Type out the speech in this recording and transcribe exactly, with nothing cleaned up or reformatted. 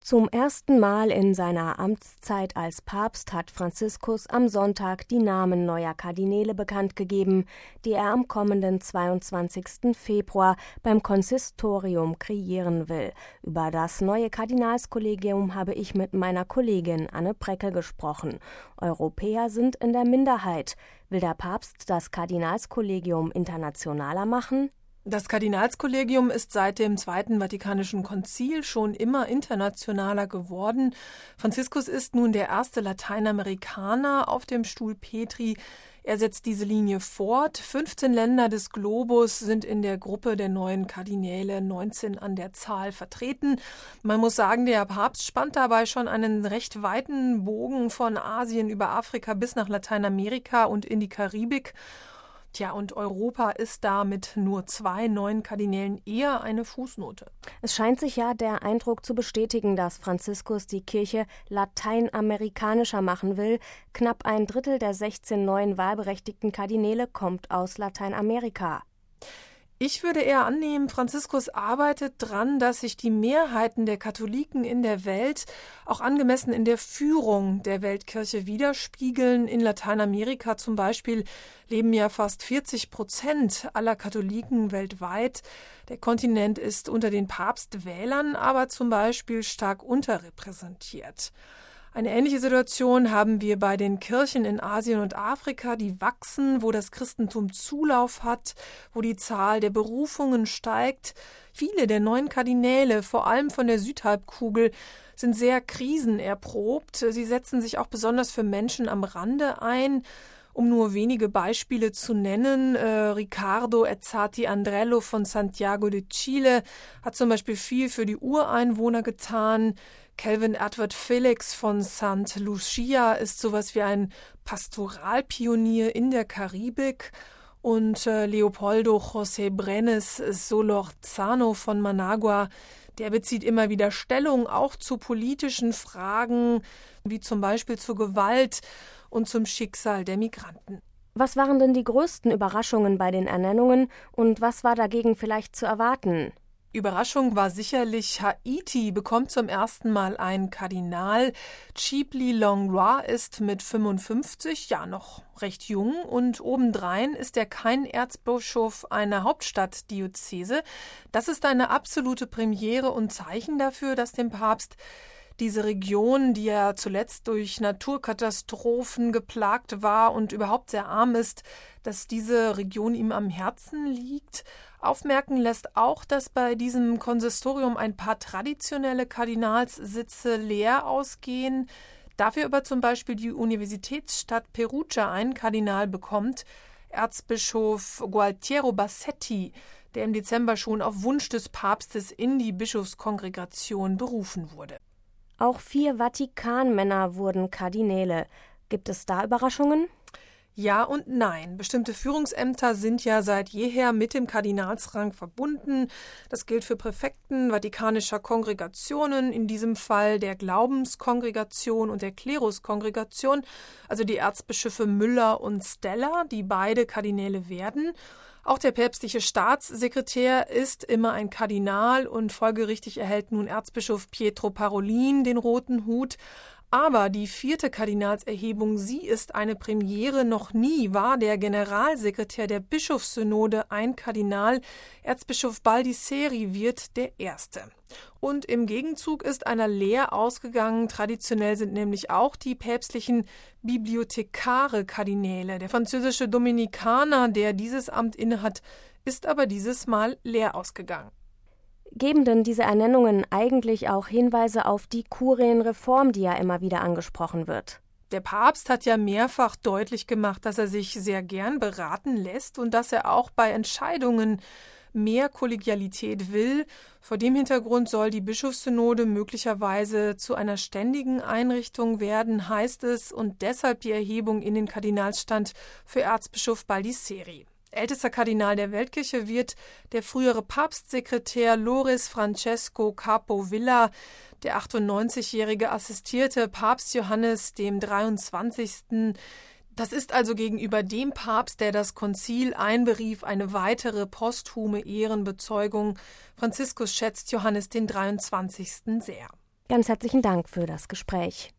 Zum ersten Mal in seiner Amtszeit als Papst hat Franziskus am Sonntag die Namen neuer Kardinäle bekannt gegeben, die er am kommenden zweiundzwanzigsten Februar beim Konsistorium kreieren will. Über das neue Kardinalskollegium habe ich mit meiner Kollegin Anne Brecke gesprochen. Europäer sind in der Minderheit. Will der Papst das Kardinalskollegium internationaler machen? Das Kardinalskollegium ist seit dem Zweiten Vatikanischen Konzil schon immer internationaler geworden. Franziskus ist nun der erste Lateinamerikaner auf dem Stuhl Petri. Er setzt diese Linie fort. fünfzehn Länder des Globus sind in der Gruppe der neuen Kardinäle, neunzehn an der Zahl, vertreten. Man muss sagen, der Papst spannt dabei schon einen recht weiten Bogen von Asien über Afrika bis nach Lateinamerika und in die Karibik. Tja, und Europa ist da mit nur zwei neuen Kardinälen eher eine Fußnote. Es scheint sich ja der Eindruck zu bestätigen, dass Franziskus die Kirche lateinamerikanischer machen will. Knapp ein Drittel der sechzehn neuen wahlberechtigten Kardinäle kommt aus Lateinamerika. Ich würde eher annehmen, Franziskus arbeitet dran, dass sich die Mehrheiten der Katholiken in der Welt auch angemessen in der Führung der Weltkirche widerspiegeln. In Lateinamerika zum Beispiel leben ja fast vierzig Prozent aller Katholiken weltweit. Der Kontinent ist unter den Papstwählern aber zum Beispiel stark unterrepräsentiert. Eine ähnliche Situation haben wir bei den Kirchen in Asien und Afrika, die wachsen, wo das Christentum Zulauf hat, wo die Zahl der Berufungen steigt. Viele der neuen Kardinäle, vor allem von der Südhalbkugel, sind sehr krisenerprobt. Sie setzen sich auch besonders für Menschen am Rande ein. Um nur wenige Beispiele zu nennen, äh, Ricardo Ezzati Andrello von Santiago de Chile hat zum Beispiel viel für die Ureinwohner getan. Calvin Edward Felix von Saint Lucia ist sowas wie ein Pastoralpionier in der Karibik. Und äh, Leopoldo José Brenes Solorzano von Managua, der bezieht immer wieder Stellung, auch zu politischen Fragen, wie zum Beispiel zur Gewalt und zum Schicksal der Migranten. Was waren denn die größten Überraschungen bei den Ernennungen und was war dagegen vielleicht zu erwarten? Überraschung war sicherlich, Haiti bekommt zum ersten Mal einen Kardinal. Chipli Longroy ist mit fünfundfünfzig, ja noch recht jung, und obendrein ist er kein Erzbischof einer Hauptstadtdiözese. Das ist eine absolute Premiere und Zeichen dafür, dass dem Papst diese Region, die ja zuletzt durch Naturkatastrophen geplagt war und überhaupt sehr arm ist, dass diese Region ihm am Herzen liegt. Aufmerken lässt auch, dass bei diesem Konsistorium ein paar traditionelle Kardinalssitze leer ausgehen. Dafür aber zum Beispiel die Universitätsstadt Perugia einen Kardinal bekommt, Erzbischof Gualtiero Bassetti, der im Dezember schon auf Wunsch des Papstes in die Bischofskongregation berufen wurde. Auch vier Vatikanmänner wurden Kardinäle. Gibt es da Überraschungen? Ja und nein. Bestimmte Führungsämter sind ja seit jeher mit dem Kardinalsrang verbunden. Das gilt für Präfekten vatikanischer Kongregationen, in diesem Fall der Glaubenskongregation und der Kleruskongregation, also die Erzbischöfe Müller und Stella, die beide Kardinäle werden. Auch der päpstliche Staatssekretär ist immer ein Kardinal und folgerichtig erhält nun Erzbischof Pietro Parolin den roten Hut. Aber die vierte Kardinalserhebung, sie ist eine Premiere. Noch nie war der Generalsekretär der Bischofssynode ein Kardinal. Erzbischof Baldisseri wird der Erste. Und im Gegenzug ist einer leer ausgegangen. Traditionell sind nämlich auch die päpstlichen Bibliothekare Kardinäle. Der französische Dominikaner, der dieses Amt innehat, ist aber dieses Mal leer ausgegangen. Geben denn diese Ernennungen eigentlich auch Hinweise auf die Kurienreform, die ja immer wieder angesprochen wird? Der Papst hat ja mehrfach deutlich gemacht, dass er sich sehr gern beraten lässt und dass er auch bei Entscheidungen mehr Kollegialität will. Vor dem Hintergrund soll die Bischofssynode möglicherweise zu einer ständigen Einrichtung werden, heißt es, und deshalb die Erhebung in den Kardinalsstand für Erzbischof Baldisseri. Ältester Kardinal der Weltkirche wird der frühere Papstsekretär Loris Francesco Capovilla. Der achtundneunzigjährige assistierte Papst Johannes dem dreiundzwanzigsten Das ist also gegenüber dem Papst, der das Konzil einberief, eine weitere posthume Ehrenbezeugung. Franziskus schätzt Johannes den dreiundzwanzigsten sehr. Ganz herzlichen Dank für das Gespräch.